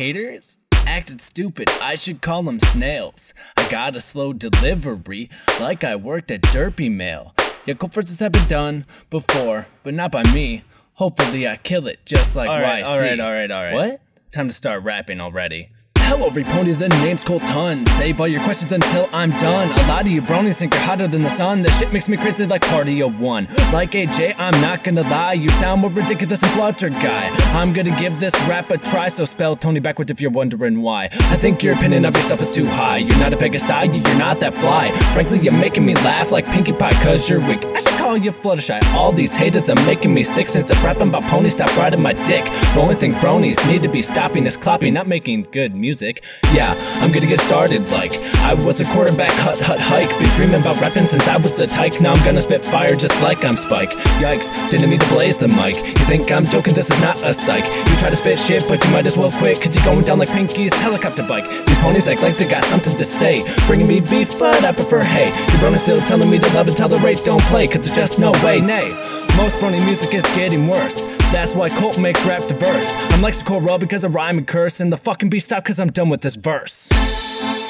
haters acted stupid, I should call them snails. I got a slow delivery, like I worked at Derpy Mail. Yeah, cool verses have been done before, but not by me. Hopefully I kill it, just like YC. Alright. What? Time to start rapping already. Hello, Repony, the name's Colton. Save all your questions until I'm done. A lot of you bronies think you're hotter than the sun. This shit makes me crazy like Party of One. Like AJ, I'm not gonna lie, you sound more ridiculous than Flutter Guy. I'm gonna give this rap a try, so spell Tony backwards if you're wondering why. I think your opinion of yourself is too high. You're not a Pegasi, you're not that fly. Frankly, you're making me laugh like Pinkie Pie cause you're weak. I should call you Fluttershy. All these haters are making me sick. Since I'm rapping about ponies, stop riding my dick. The only thing bronies need to be stopping is clapping, not making good music. Yeah, I'm gonna get started like I was a quarterback, hike. Been dreaming about rapping since I was a tyke. Now I'm gonna spit fire just like I'm Spike. Yikes, didn't mean to blaze the mic. You think I'm joking, this is not a psych. You try to spit shit, but you might as well quit, cause you're going down like Pinkie's helicopter bike. These ponies act like they got something to say, bringing me beef, but I prefer hay. Your brony still telling me to love and tolerate, don't play, cause there's just no way, nay. Most brony music is getting worse, that's why Colt makes rap diverse. I'm lexical raw because I rhyme and curse, and the fucking beat stop cause I'm done with this verse.